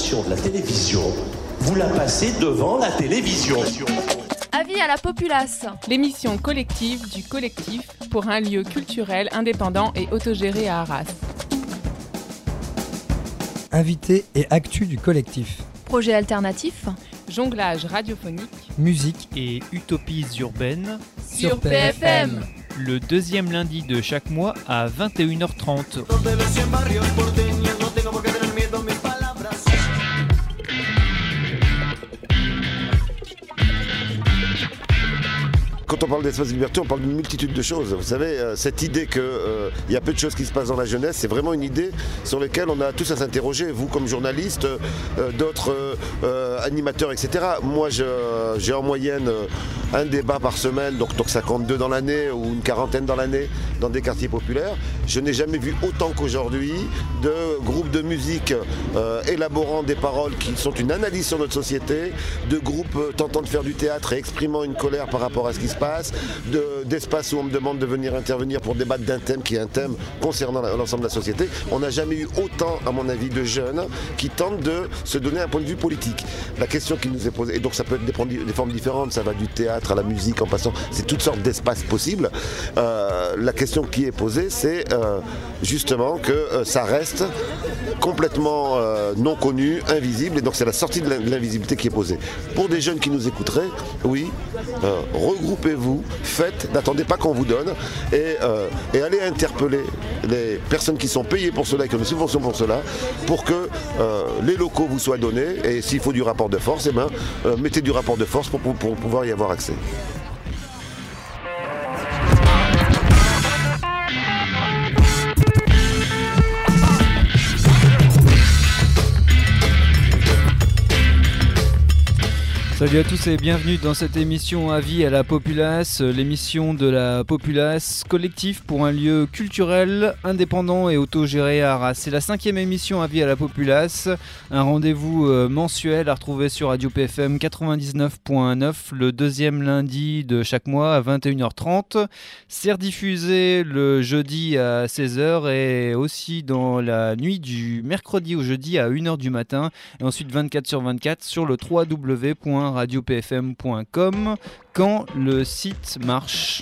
l'information de la télévision, vous la passez devant la télévision. Avis à la populace. L'émission collective du collectif pour un lieu culturel indépendant et autogéré à Arras. Invités et actus du collectif. Projet alternatif. Jonglage radiophonique. Musique et utopies urbaines sur PFM. Le deuxième lundi de chaque mois à 21h30. Quand on parle d'espace de liberté, on parle d'une multitude de choses. Vous savez, cette idée qu'il y a peu de choses qui se passent dans la jeunesse, c'est vraiment une idée sur laquelle on a tous à s'interroger. Vous, comme journaliste, d'autres animateurs, etc. Moi, j'ai en moyenne un débat par semaine, donc 52 dans l'année ou une quarantaine dans l'année, dans des quartiers populaires. Je n'ai jamais vu autant qu'aujourd'hui de groupes de musique élaborant des paroles qui sont une analyse sur notre société, de groupes tentant de faire du théâtre et exprimant une colère par rapport à ce qui se passe, d'espaces où on me demande de venir intervenir pour débattre d'un thème qui est un thème concernant l'ensemble de la société. On n'a jamais eu autant, à mon avis, de jeunes qui tentent de se donner un point de vue politique. La question qui nous est posée, et donc ça peut être des formes différentes, ça va du théâtre à la musique en passant, c'est toutes sortes d'espaces possibles. La question qui est posée, c'est justement que ça reste complètement non connu, invisible, et donc c'est la sortie de l'invisibilité qui est posée. Pour des jeunes qui nous écouteraient, oui, regroupez-vous, faites, n'attendez pas qu'on vous donne, et allez interpeller les personnes qui sont payées pour cela et qui ont des subventions pour cela, pour que les locaux vous soient donnés, et s'il faut du rapport de force, mettez du rapport de force pour pouvoir y avoir accès. Salut à tous et bienvenue dans cette émission Avis à la populace, l'émission de la populace collectif pour un lieu culturel, indépendant et autogéré à Arras. C'est la 5e émission Avis à la populace, un rendez-vous mensuel à retrouver sur Radio PFM 99.9 le deuxième lundi de chaque mois à 21h30. C'est rediffusé le jeudi à 16h et aussi dans la nuit du mercredi au jeudi à 1h du matin et ensuite 24/24 sur le www.radiopfm.com quand le site marche.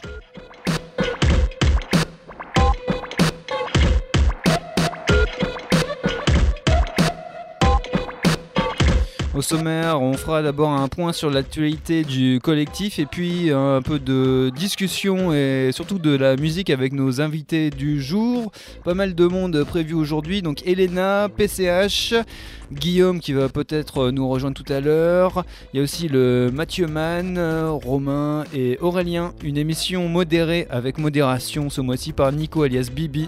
Au sommaire, on fera d'abord un point sur l'actualité du collectif et puis un peu de discussion et surtout de la musique avec nos invités du jour. Pas mal de monde prévu aujourd'hui, donc Elena, PCH, Guillaume qui va peut-être nous rejoindre tout à l'heure. Il y a aussi le Mathieu Mann, Romain et Aurélien. Une émission modérée avec modération ce mois-ci par Nico alias Bibi.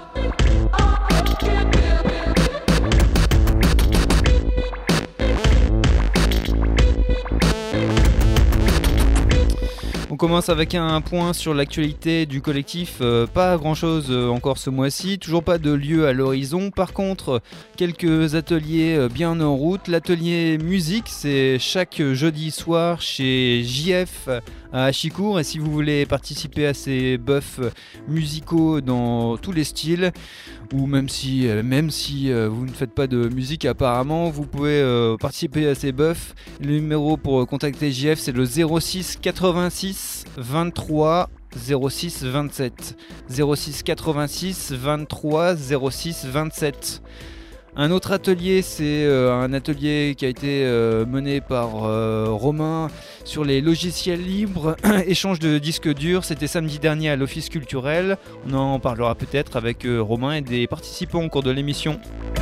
On commence avec un point sur l'actualité du collectif, pas grand chose encore ce mois-ci, toujours pas de lieu à l'horizon, par contre quelques ateliers bien en route. L'atelier musique c'est chaque jeudi soir chez JF à Achicourt et si vous voulez participer à ces buffs musicaux dans tous les styles, ou même si vous ne faites pas de musique apparemment, vous pouvez participer à ces buffs. Le numéro pour contacter JF c'est le 06 86 23 06 27 06 86 23 06 27. Un autre atelier, c'est un atelier qui a été mené par Romain sur les logiciels libres, échange de disques durs. C'était samedi dernier à l'Office culturel. On en parlera peut-être avec Romain et des participants au cours de l'émission.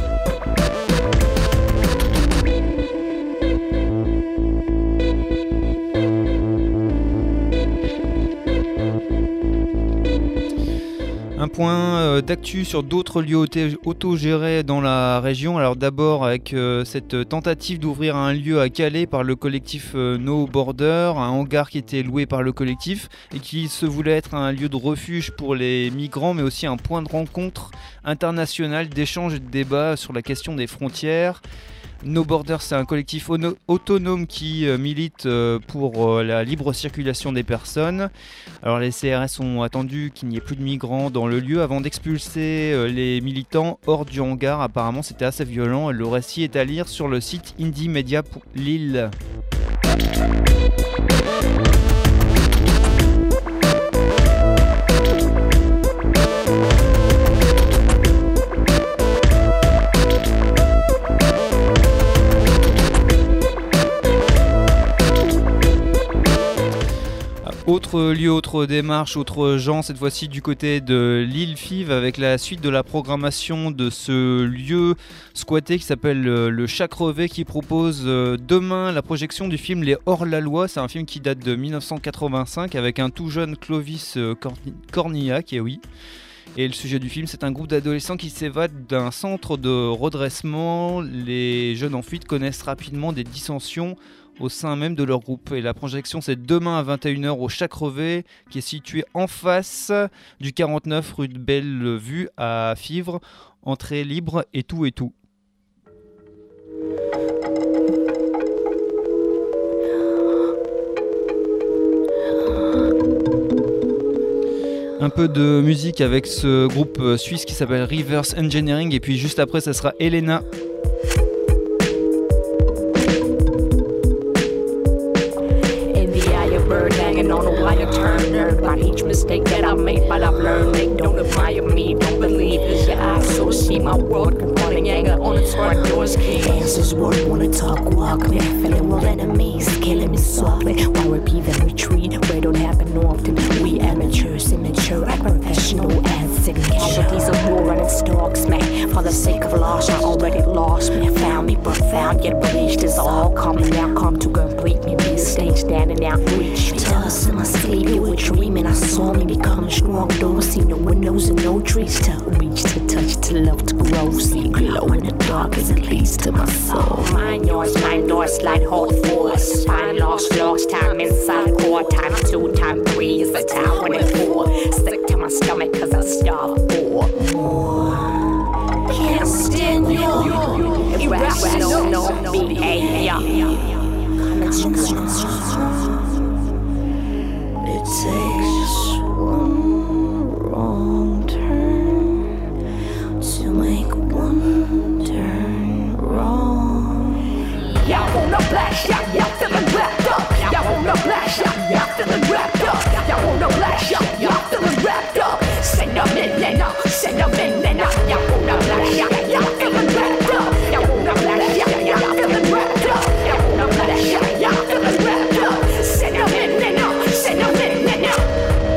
Un point d'actu sur d'autres lieux autogérés dans la région. Alors d'abord avec cette tentative d'ouvrir un lieu à Calais par le collectif No Border, un hangar qui était loué par le collectif et qui se voulait être un lieu de refuge pour les migrants mais aussi un point de rencontre international d'échange et de débat sur la question des frontières. No Borders, c'est un collectif autonome qui milite pour la libre circulation des personnes. Alors les CRS ont attendu qu'il n'y ait plus de migrants dans le lieu avant d'expulser les militants hors du hangar. Apparemment c'était assez violent. Le récit est à lire sur le site Indie Media Lille. Autre lieu, autre démarche, autre gens, cette fois-ci du côté de l'île Fives avec la suite de la programmation de ce lieu squatté qui s'appelle le Chat Crevé qui propose demain la projection du film Les Hors-la-Loi. C'est un film qui date de 1985 avec un tout jeune Clovis Cornillac, et oui. Et le sujet du film, c'est un groupe d'adolescents qui s'évadent d'un centre de redressement. Les jeunes en fuite connaissent rapidement des dissensions au sein même de leur groupe. Et la projection, c'est demain à 21h au Chat Crevé, qui est situé en face du 49 rue de Bellevue à Fives. Entrée libre et tout et tout. Un peu de musique avec ce groupe suisse qui s'appelle Reverse Engineering, et puis juste après ça sera Elena. On a wire turner about each mistake that I made, but I've learned they don't admire me, don't believe this. Your eyes so see my world, confronting anger on its front door's key. Answers word, wanna talk, walk me, feeling world enemies, killing me softly. Why repeat and retreat? Where don't happen often. We amateurs, immature, professional and sick casualties of war running stalks me. For the sake of loss, I already lost me. Found me profound, yet bleached is all coming now. Come to complete me, be a stage standing out, reach me. Toss in my sleep, you were dreaming. I saw me become a strong door. See no windows and no trees to reach, to touch, to love, to grow. See glow in the dark as it leads to my soul. Mine, yours, mine, doors, slide, hold force. Find lost time inside core. Time 2, time 3 is the time when it 4. Stick to my stomach cause I starve for more. Can't stand your irrational behavior. It takes one wrong turn to make one turn wrong. Y'all wanna blast, y'all feeling wrapped up. Y'all wanna blast, y'all feeling wrapped up. Y'all wanna blast, y'all feeling wrapped up. Send them in and out, send them in and out. Y'all wanna blast, y'all feeling wrapped up. Y'all wanna blast, y'all feeling wrapped up. Y'all wanna blast, y'all feeling wrapped up. Send them in and out, send them in and out.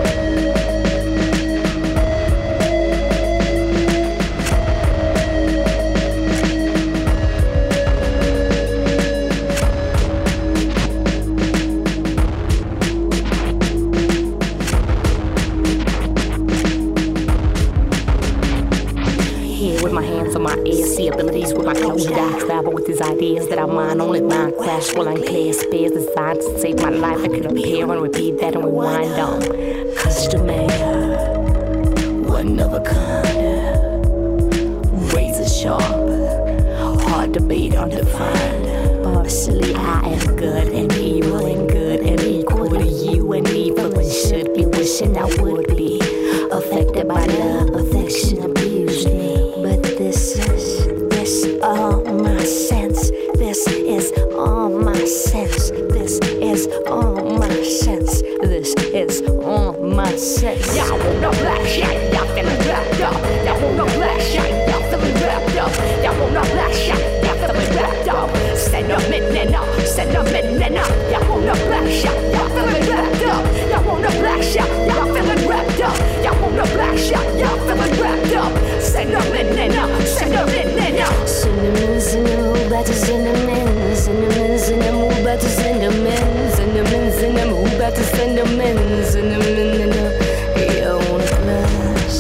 See abilities with my closed eye. Travel with these ideas that are mine. Only mine crash while I'm clear. Spares designed to save my life. I could appear and repeat that and rewind on. Custom made, one of a kind. Razor sharp, hard to beat, undefined. Partially I am good and evil and good and equal to you and evil and should be wishing I would be affected by love, affection, abuse me. But this all my sense. This is all my sense. This is all my sense. This is all my sense. Y'all wanna blast, y'all feeling wrapped up. Y'all wanna blast, y'all feeling wrapped up. Y'all wanna blast, y'all feeling wrapped up. Send them in and out, send them in and out. Y'all wanna blast, y'all feeling wrapped up. Y'all wanna blast, y'all feeling wrapped up. Y'all wanna blast, y'all feeling wrapped up. Send them in and out, send them in and out. Cinnamon, cinnamon, back to cinnamon. Cinnamon, cinnamon, back to cinnamon. Cinnamon, cinnamon, back to cinnamon. Cinnamon, cinnamon, y'all wanna blast.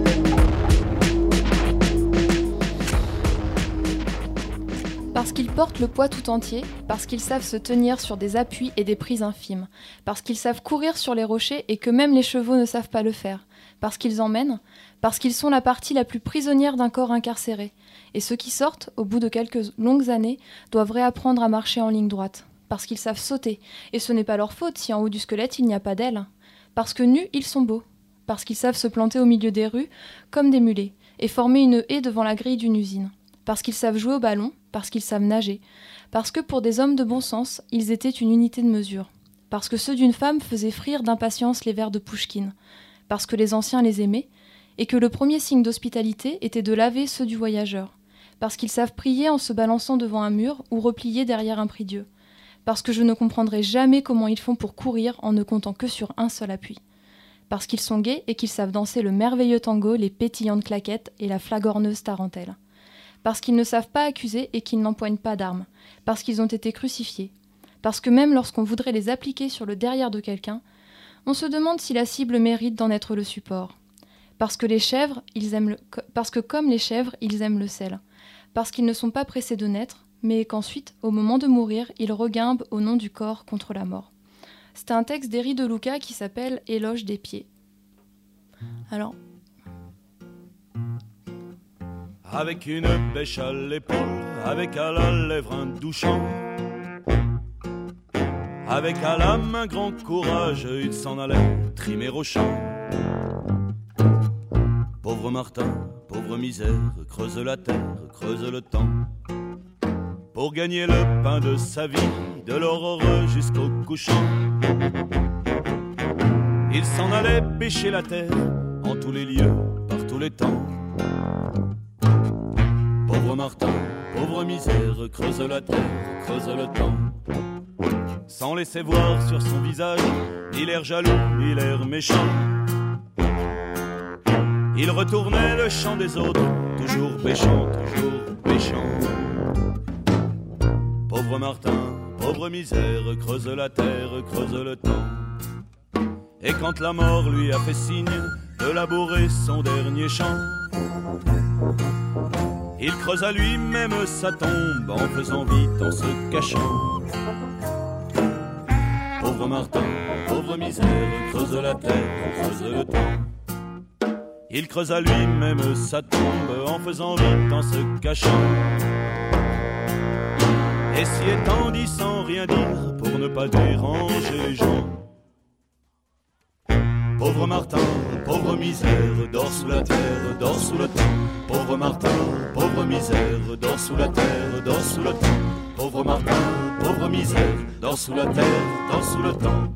Parce qu'ils portent portent le poids tout entier, parce qu'ils savent se tenir sur des appuis et des prises infimes, parce qu'ils savent courir sur les rochers et que même les chevaux ne savent pas le faire, parce qu'ils emmènent, parce qu'ils sont la partie la plus prisonnière d'un corps incarcéré. Et ceux qui sortent, au bout de quelques longues années, doivent réapprendre à marcher en ligne droite, parce qu'ils savent sauter, et ce n'est pas leur faute si en haut du squelette il n'y a pas d'ailes, parce que nus ils sont beaux, parce qu'ils savent se planter au milieu des rues comme des mulets, et former une haie devant la grille d'une usine, parce qu'ils savent jouer au ballon, parce qu'ils savent nager, parce que pour des hommes de bon sens, ils étaient une unité de mesure, parce que ceux d'une femme faisaient frire d'impatience les vers de Pouchkine, parce que les anciens les aimaient, et que le premier signe d'hospitalité était de laver ceux du voyageur, parce qu'ils savent prier en se balançant devant un mur ou replier derrière un prie-dieu, parce que je ne comprendrai jamais comment ils font pour courir en ne comptant que sur un seul appui, parce qu'ils sont gais et qu'ils savent danser le merveilleux tango, les pétillantes claquettes et la flagorneuse tarentelle, parce qu'ils ne savent pas accuser et qu'ils n'empoignent pas d'armes, parce qu'ils ont été crucifiés, parce que même lorsqu'on voudrait les appliquer sur le derrière de quelqu'un, on se demande si la cible mérite d'en être le support. Parce que comme les chèvres, ils aiment le sel. Parce qu'ils ne sont pas pressés de naître, mais qu'ensuite, au moment de mourir, ils regimbent au nom du corps contre la mort. C'est un texte d'Héry de Luca qui s'appelle « Éloge des pieds ». Alors... Avec une bêche à l'épaule, avec à la lèvre un doux chant, avec à la main grand courage, il s'en allait trimer au champ. Pauvre Martin, pauvre misère, creuse la terre, creuse le temps, pour gagner le pain de sa vie, de l'aurore jusqu'au couchant. Il s'en allait pêcher la terre, en tous les lieux, par tous les temps. Pauvre Martin, pauvre misère, creuse la terre, creuse le temps, sans laisser voir sur son visage ni l'air jaloux, ni l'air méchant. Il retournait le chant des autres, toujours péchant, toujours péchant. Pauvre Martin, pauvre misère, creuse la terre, creuse le temps. Et quand la mort lui a fait signe de labourer son dernier champ, il creusa lui-même sa tombe en faisant vite, en se cachant. Pauvre Martin, pauvre misère, creuse la terre, creuse le temps. Il creusa lui-même sa tombe en faisant vite, en se cachant. Et s'y étendit sans rien dire pour ne pas déranger les gens. Pauvre Martin, pauvre misère, dors sous la terre, dors sous le temps. Pauvre Martin, pauvre misère, dors sous la terre, dors sous le temps. Pauvre Martin, pauvre misère, dors sous la terre, dors sous le temps.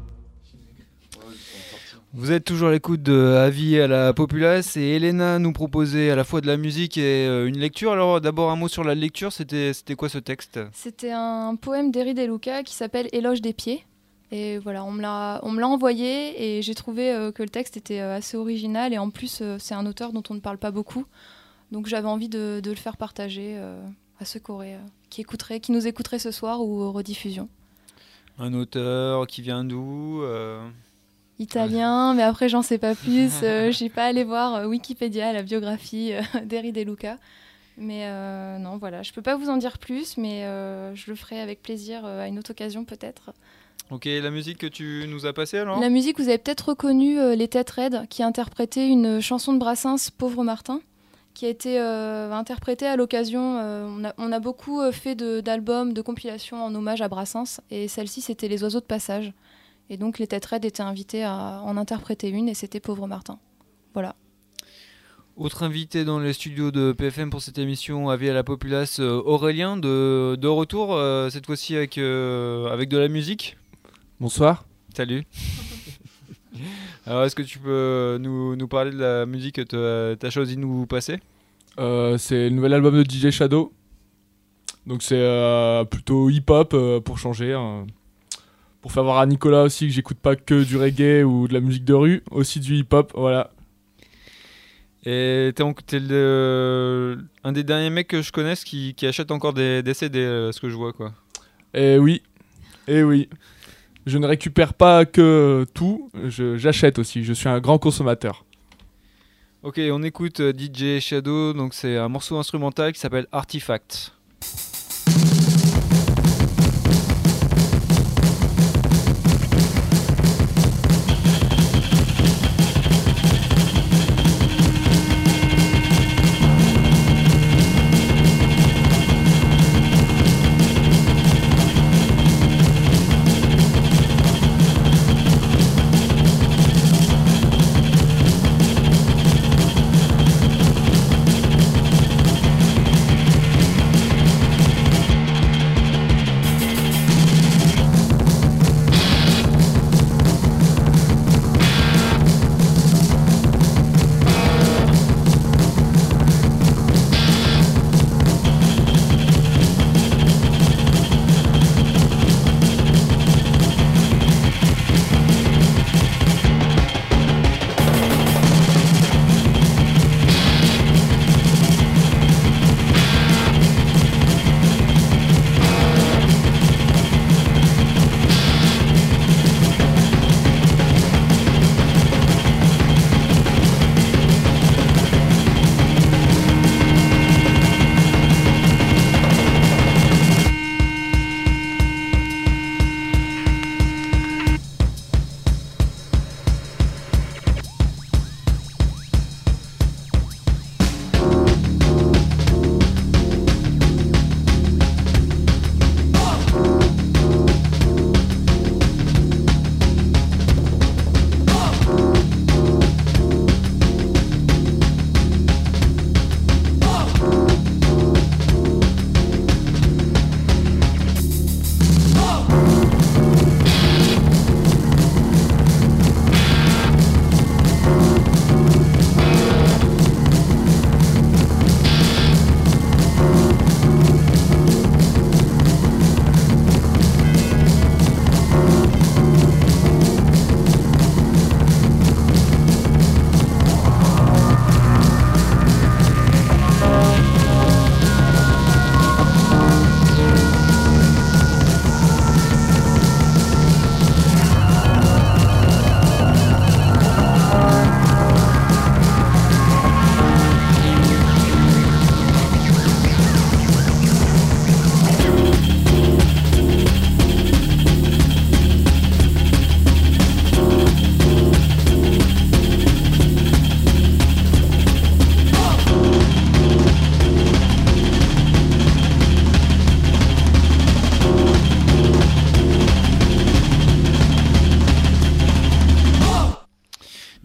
Vous êtes toujours à l'écoute de Avis à la populace et Elena nous proposait à la fois de la musique et une lecture. Alors d'abord un mot sur la lecture, c'était quoi ce texte ? C'était un poème d'Héry de Luca qui s'appelle « Éloge des pieds ». Et voilà, on me l'a envoyé et j'ai trouvé que le texte était assez original et en plus c'est un auteur dont on ne parle pas beaucoup. Donc j'avais envie de le faire partager à ceux qui nous écouteraient ce soir ou aux rediffusions. Un auteur qui vient d'où Italien, mais après j'en sais pas plus. J'ai pas allé voir Wikipédia, la biographie d'Héry de Luca. Mais non, voilà, je peux pas vous en dire plus, mais je le ferai avec plaisir à une autre occasion peut-être. Ok, la musique que tu nous as passée alors ? La musique, vous avez peut-être reconnu les Têtes Raides qui interprétaient une chanson de Brassens, Pauvre Martin, qui a été interprétée à l'occasion. On a beaucoup fait d'albums, de compilations en hommage à Brassens, et celle-ci c'était Les Oiseaux de Passage. Et donc les Têtes Raides étaient invités à en interpréter une, et c'était Pauvre Martin. Voilà. Autre invité dans les studios de PFM pour cette émission Avis à la populace, Aurélien, de retour, cette fois-ci avec de la musique. Bonsoir. Salut. Alors, est-ce que tu peux nous parler de la musique que tu as choisi de nous passer ? C'est le nouvel album de DJ Shadow. Donc c'est plutôt hip-hop pour changer. Pour faire voir à Nicolas aussi que j'écoute pas que du reggae ou de la musique de rue, aussi du hip-hop, voilà. Et t'es un des derniers mecs que je connaisse qui achète encore des CD, ce que je vois, quoi. Eh oui. Je ne récupère pas que tout, j'achète aussi, je suis un grand consommateur. Ok, on écoute DJ Shadow, donc c'est un morceau instrumental qui s'appelle Artifact.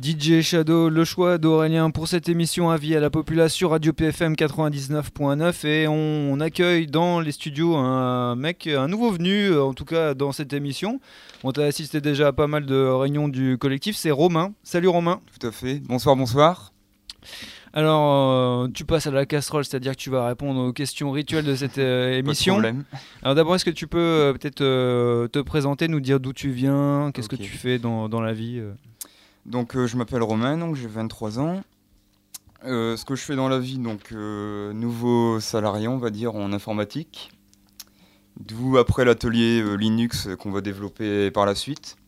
DJ Shadow, le choix d'Aurélien pour cette émission Avis à la population Radio PFM 99.9 et on accueille dans les studios un nouveau venu, en tout cas dans cette émission. On t'a assisté déjà à pas mal de réunions du collectif, c'est Romain. Salut Romain. Tout à fait, bonsoir. Alors, tu passes à la casserole, c'est-à-dire que tu vas répondre aux questions rituelles de cette émission. Pas de problème. Alors d'abord, est-ce que tu peux peut-être te présenter, nous dire d'où tu viens, qu'est-ce que tu fais dans la vie Donc, je m'appelle Romain, donc j'ai 23 ans. Ce que je fais dans la vie, donc nouveau salarié, on va dire, en informatique. D'où après l'atelier Linux qu'on va développer par la suite.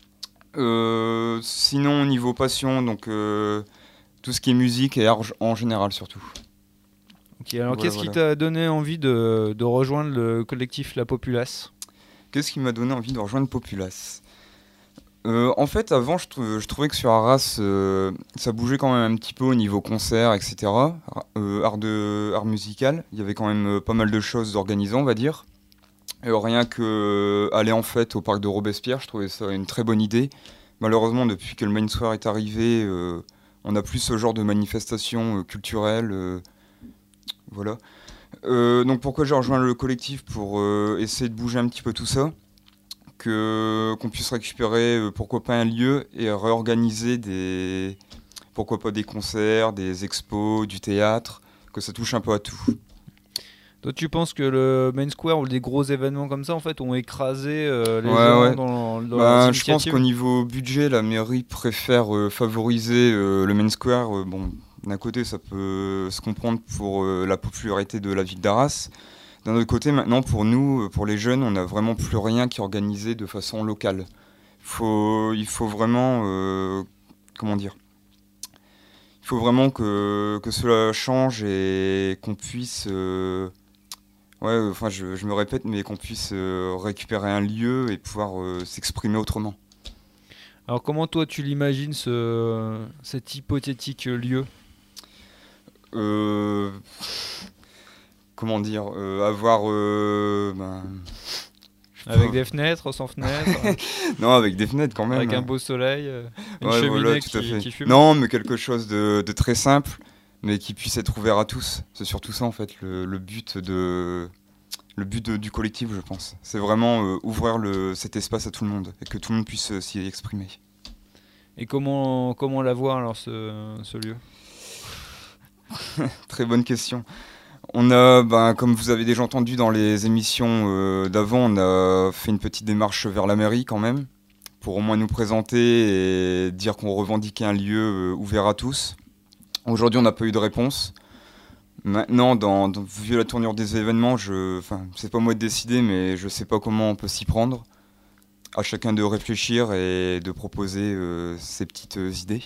Sinon, niveau passion, donc... tout ce qui est musique et art en général surtout. Ok, alors qu'est-ce qui t'a donné envie de rejoindre le collectif La Populace ? Qu'est-ce qui m'a donné envie de rejoindre Populace ? En fait, avant, je trouvais que sur Arras, ça bougeait quand même un petit peu au niveau concert, etc. Art musical, il y avait quand même pas mal de choses organisées, on va dire. Rien que aller en fait au parc de Robespierre, je trouvais ça une très bonne idée. Malheureusement, depuis que le Main Square est arrivé... on n'a plus ce genre de manifestations culturelles. Voilà. Donc pourquoi j'ai rejoint le collectif ? Pour essayer de bouger un petit peu tout ça. Qu'on puisse récupérer, pourquoi pas un lieu, et réorganiser pourquoi pas des concerts, des expos, du théâtre, que ça touche un peu à tout. Toi, tu penses que le Main Square ou des gros événements comme ça, en fait, ont écrasé les gens dans je pense qu'au niveau budget, la mairie préfère favoriser le Main Square. D'un côté, ça peut se comprendre pour la popularité de la ville d'Arras. D'un autre côté, maintenant, pour nous, pour les jeunes, on n'a vraiment plus rien qui est organisé de façon locale. Il faut vraiment... comment dire ? Il faut vraiment que cela change et qu'on puisse... je me répète, mais qu'on puisse récupérer un lieu et pouvoir s'exprimer autrement. Alors comment toi tu l'imagines cet hypothétique lieu ? Comment dire, avoir... avec des fenêtres, sans fenêtres Non, avec des fenêtres quand même. Avec un beau soleil, une cheminée qui fume. Non, mais quelque chose de très simple, mais qui puisse être ouvert à tous. C'est surtout ça en fait, le but du collectif, je pense. C'est vraiment ouvrir cet espace à tout le monde, et que tout le monde puisse s'y exprimer. Et comment l'avoir alors ce lieu ? Très bonne question. On a, comme vous avez déjà entendu dans les émissions d'avant, on a fait une petite démarche vers la mairie quand même, pour au moins nous présenter et dire qu'on revendiquait un lieu ouvert à tous. Aujourd'hui, on n'a pas eu de réponse. Maintenant, vu la tournure des événements, c'est pas moi de décider, mais je sais pas comment on peut s'y prendre. À chacun de réfléchir et de proposer ses petites idées.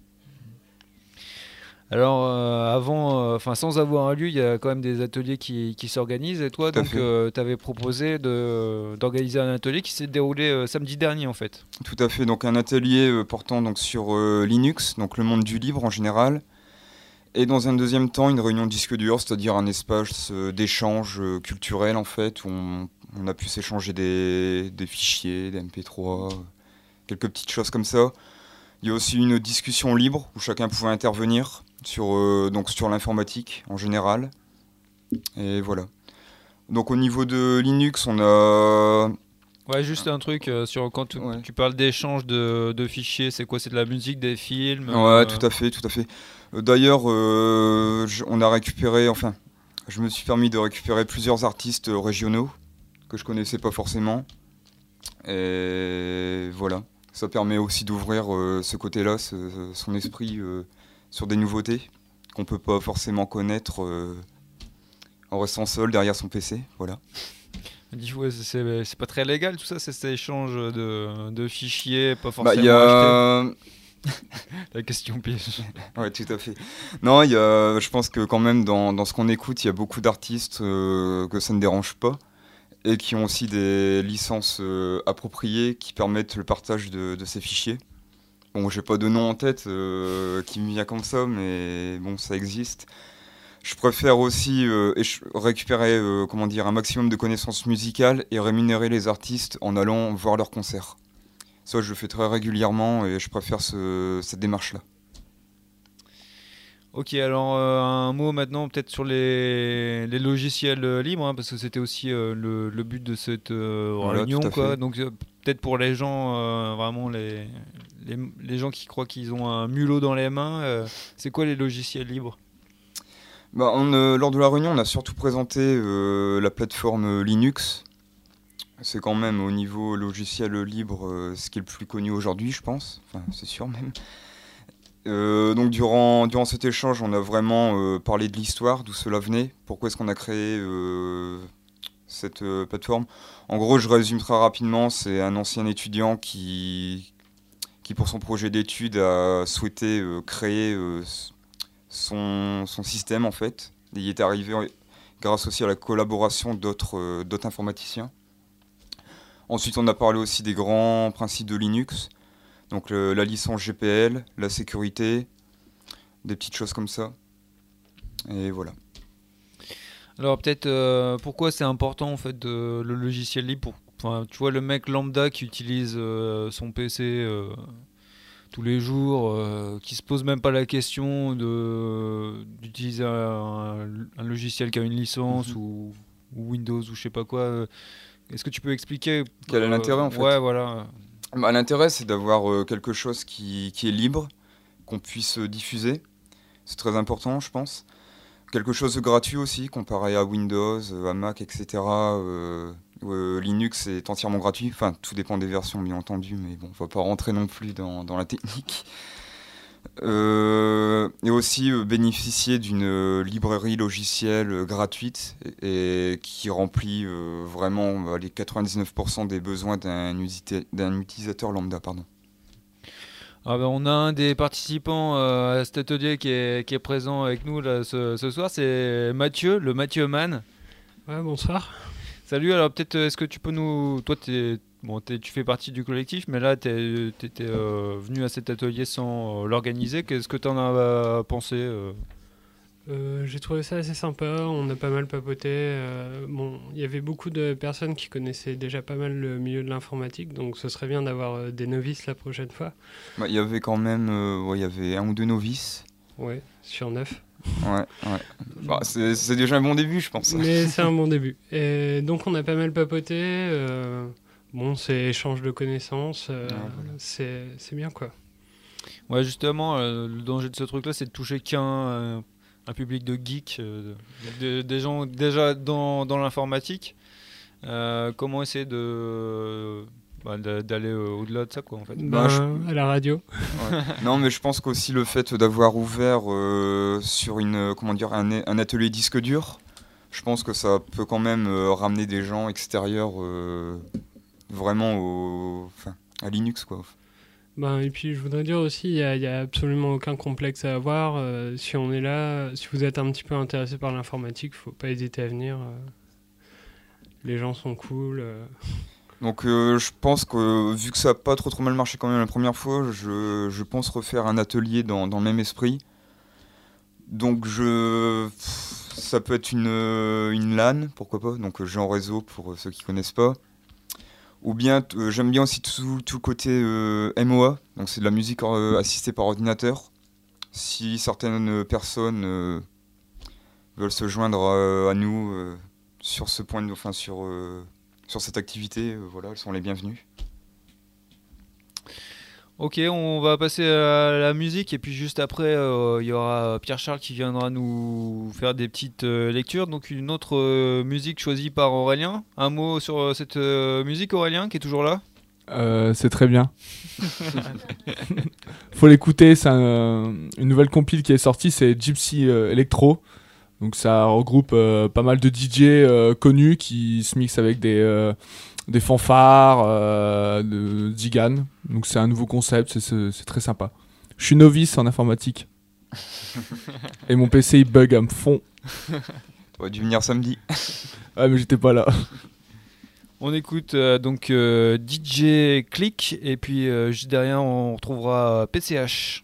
Alors, sans avoir un lieu, il y a quand même des ateliers qui s'organisent. Et toi, donc, tu avais proposé d'organiser un atelier qui s'est déroulé samedi dernier, en fait. Tout à fait. Donc, un atelier portant donc, sur Linux, donc le monde du libre en général. Et dans un deuxième temps, une réunion disque dur, c'est-à-dire un espace d'échange culturel, en fait, où on a pu s'échanger des fichiers, des MP3, quelques petites choses comme ça. Il y a aussi une discussion libre, où chacun pouvait intervenir sur l'informatique en général. Et voilà. Donc au niveau de Linux, on a... Ouais, juste un truc, quand tu parles d'échange de fichiers, c'est quoi ? C'est de la musique, des films Ouais, tout à fait. D'ailleurs, on a récupéré, je me suis permis de récupérer plusieurs artistes régionaux que je connaissais pas forcément. Et voilà. Ça permet aussi d'ouvrir ce côté-là, son esprit sur des nouveautés qu'on peut pas forcément connaître en restant seul derrière son PC. Voilà. C'est pas très légal tout ça, cet échange de fichiers, pas forcément achetés. La question piège. Ouais, tout à fait. Non, je pense que quand même dans ce qu'on écoute, il y a beaucoup d'artistes que ça ne dérange pas et qui ont aussi des licences appropriées qui permettent le partage de ces fichiers. Bon, j'ai pas de nom en tête qui me vient comme ça, mais bon, ça existe. Je préfère aussi récupérer un maximum de connaissances musicales et rémunérer les artistes en allant voir leurs concerts. Ça, je le fais très régulièrement et je préfère cette démarche-là. Ok, alors un mot maintenant peut-être sur les logiciels libres, parce que c'était aussi le but de cette réunion, tout à quoi. fait. Donc peut-être pour les gens, vraiment les gens qui croient qu'ils ont un mulot dans les mains, c'est quoi les logiciels libres ? Lors de la réunion, on a surtout présenté la plateforme Linux. C'est quand même au niveau logiciel libre ce qui est le plus connu aujourd'hui, je pense. Enfin, c'est sûr même. Donc durant cet échange, on a vraiment parlé de l'histoire, d'où cela venait, pourquoi est-ce qu'on a créé cette plateforme. En gros, je résume très rapidement, c'est un ancien étudiant qui pour son projet d'études a souhaité créer son système en fait. Et il est arrivé grâce aussi à la collaboration d'autres informaticiens. Ensuite, on a parlé aussi des grands principes de Linux. Donc la licence GPL, la sécurité, des petites choses comme ça. Et voilà. Alors peut-être pourquoi c'est important en fait le logiciel libre tu vois le mec lambda qui utilise son PC tous les jours, qui se pose même pas la question d'utiliser un logiciel qui a une licence ou Windows ou je sais pas quoi. Est-ce que tu peux expliquer quel est l'intérêt en fait ? Ouais, voilà. L'intérêt, c'est d'avoir quelque chose qui est libre, qu'on puisse diffuser. C'est très important, je pense. Quelque chose de gratuit aussi, comparé à Windows, à Mac, etc. Linux est entièrement gratuit. Enfin, tout dépend des versions, bien entendu, mais bon, on va pas rentrer non plus dans la technique. Et aussi bénéficier d'une librairie logicielle gratuite et qui remplit vraiment les 99% des besoins d'un utilisateur lambda. On a un des participants à cet atelier qui est présent avec nous là, ce soir, c'est Mathieu, le Mathieu Man. Ouais, bonsoir. Salut, alors peut-être est-ce que tu peux nous... Toi, tu fais partie du collectif, mais là, tu étais venu à cet atelier sans l'organiser. Qu'est-ce que tu en as pensé J'ai trouvé ça assez sympa, on a pas mal papoté. Il y avait beaucoup de personnes qui connaissaient déjà pas mal le milieu de l'informatique, donc ce serait bien d'avoir des novices la prochaine fois. Il y avait quand même il y avait 1 ou 2 novices. Ouais, sur 9. Ouais. C'est déjà un bon début, je pense. Mais c'est un bon début. Et donc on a pas mal papoté. C'est échange de connaissances. Voilà. C'est bien, quoi. Ouais, justement, le danger de ce truc-là, c'est de toucher un public de geeks, des gens déjà dans l'informatique. Comment essayer d'aller au-delà de ça, quoi, en fait. À la radio. Ouais. Non, mais je pense qu'aussi le fait d'avoir ouvert sur un atelier disque dur, je pense que ça peut quand même ramener des gens extérieurs vraiment à Linux, quoi. Et puis je voudrais dire aussi, il y a absolument aucun complexe à avoir. Si on est là, si vous êtes un petit peu intéressé par l'informatique, faut pas hésiter à venir. Les gens sont cool. Donc je pense que vu que ça n'a pas trop mal marché quand même la première fois, je pense refaire un atelier dans le même esprit. Donc ça peut être une LAN, pourquoi pas, donc jeu en réseau pour ceux qui connaissent pas. Ou bien j'aime bien aussi tout le côté MOA, donc c'est de la musique assistée par ordinateur. Si certaines personnes veulent se joindre à nous sur ce point, sur cette activité, elles sont les bienvenues. Ok, on va passer à la musique et puis juste après il y aura Pierre-Charles qui viendra nous faire des petites lectures. Donc une autre musique choisie par Aurélien. Un mot sur cette musique, Aurélien, qui est toujours là ? C'est très bien. Faut l'écouter, c'est une nouvelle compile qui est sortie, c'est Gypsy Electro. Donc ça regroupe pas mal de DJ connus qui se mixent avec des fanfares, de Zigan. Donc c'est un nouveau concept, c'est très sympa. Je suis novice en informatique. Et mon PC il bug à me fond. T'aurais dû venir samedi. Ouais, mais j'étais pas là. On écoute donc DJ Click et puis juste derrière on retrouvera PCH.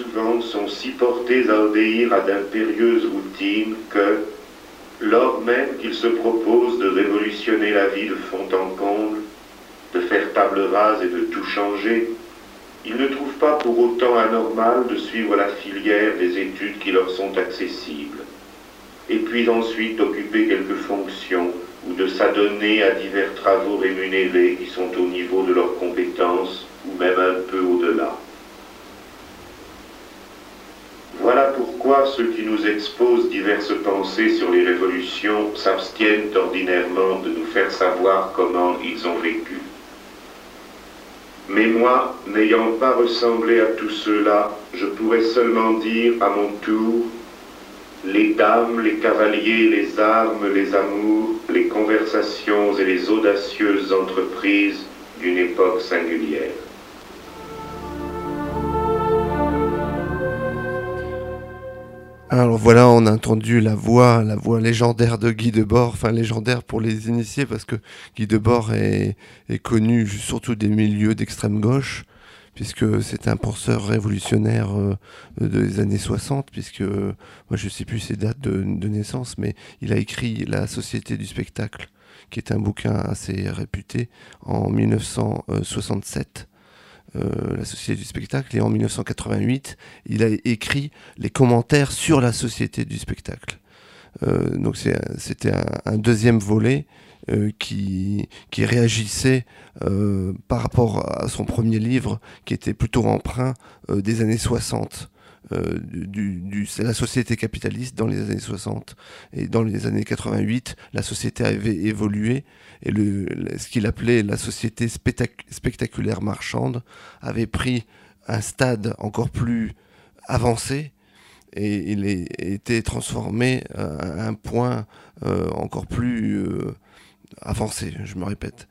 souvent sont si portés à obéir à d'impérieuses routines que, lors même qu'ils se proposent de révolutionner la vie de fond en comble, de faire table rase et de tout changer, ils ne trouvent pas pour autant anormal de suivre la filière des études qui leur sont accessibles, et puis ensuite d'occuper quelques fonctions ou de s'adonner à divers travaux rémunérés qui sont au niveau de leurs compétences ou même un peu au-delà. Voilà pourquoi ceux qui nous exposent diverses pensées sur les révolutions s'abstiennent ordinairement de nous faire savoir comment ils ont vécu. Mais moi, n'ayant pas ressemblé à tous ceux-là, je pourrais seulement dire à mon tour: les dames, les cavaliers, les armes, les amours, les conversations et les audacieuses entreprises d'une époque singulière. Alors voilà, on a entendu la voix légendaire de Guy Debord, enfin légendaire pour les initiés parce que Guy Debord est connu surtout des milieux d'extrême gauche, puisque c'est un penseur révolutionnaire des années 60, puisque moi je ne sais plus ses dates de naissance, mais il a écrit La Société du spectacle, qui est un bouquin assez réputé, en 1967. La Société du spectacle, et en 1988 il a écrit les commentaires sur la Société du spectacle. Donc c'était un deuxième volet qui réagissait par rapport à son premier livre qui était plutôt emprunt des années 60. C'est la société capitaliste dans les années 60, et dans les années 88 la société avait évolué, et ce qu'il appelait la société spectaculaire marchande avait pris un stade encore plus avancé, et il a été transformé à un point encore plus avancé, je me répète.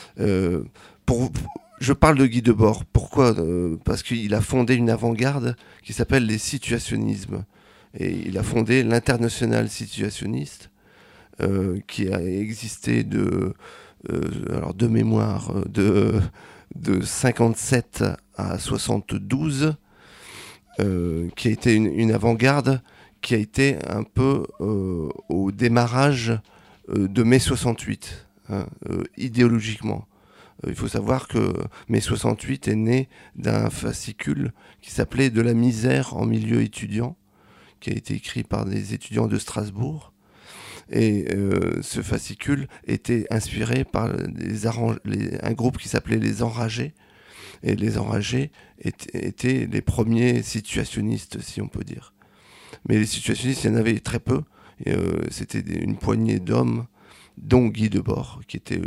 Je parle de Guy Debord, pourquoi ? Parce qu'il a fondé une avant-garde qui s'appelle les situationnismes. Et il a fondé l'Internationale situationniste, qui a existé de mémoire de 57 à 72, qui a été une avant-garde qui a été un peu au démarrage de mai 68, idéologiquement. Il faut savoir que mai 68 est né d'un fascicule qui s'appelait « De la misère en milieu étudiant », qui a été écrit par des étudiants de Strasbourg. Et ce fascicule était inspiré par un groupe qui s'appelait les Enragés. Et les Enragés étaient les premiers situationnistes, si on peut dire. Mais les situationnistes, il y en avait très peu. C'était une poignée d'hommes, dont Guy Debord, qui était...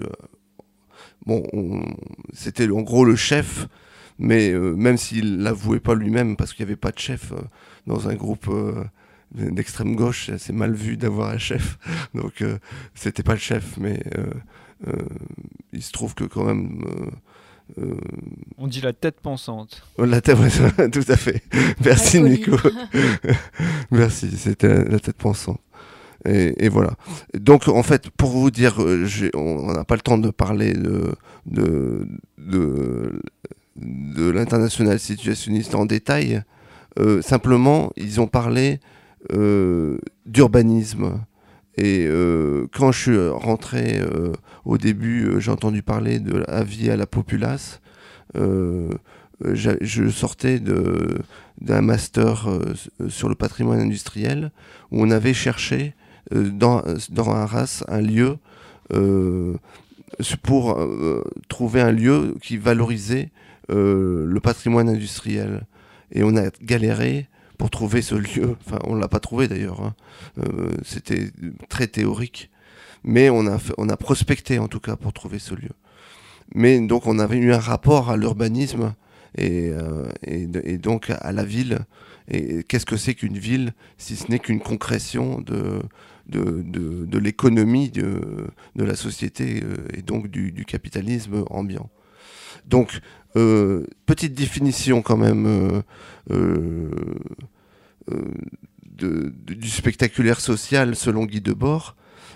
c'était en gros le chef, mais même s'il l'avouait pas lui-même, parce qu'il n'y avait pas de chef dans un groupe d'extrême gauche, c'est mal vu d'avoir un chef, donc c'était pas le chef, mais il se trouve que quand même... On dit la tête pensante. La tête, tout à fait. Merci Nico. Merci, c'était la tête pensante. Et voilà. Donc en fait, pour vous dire, on n'a pas le temps de parler de l'international situationniste en détail. Simplement, ils ont parlé d'urbanisme. Et quand je suis rentré au début, j'ai entendu parler de la vie à la populace. Je sortais d'un master sur le patrimoine industriel où on avait cherché dans Arras un lieu pour trouver un lieu qui valorisait le patrimoine industriel. Et on a galéré pour trouver ce lieu. Enfin, on ne l'a pas trouvé d'ailleurs. Hein. C'était très théorique. Mais on a prospecté en tout cas pour trouver ce lieu. Mais donc on avait eu un rapport à l'urbanisme et donc à la ville. Et qu'est-ce que c'est qu'une ville si ce n'est qu'une concrétion de l'économie de la société et donc du capitalisme ambiant. Donc, petite définition quand même du spectaculaire social selon Guy Debord.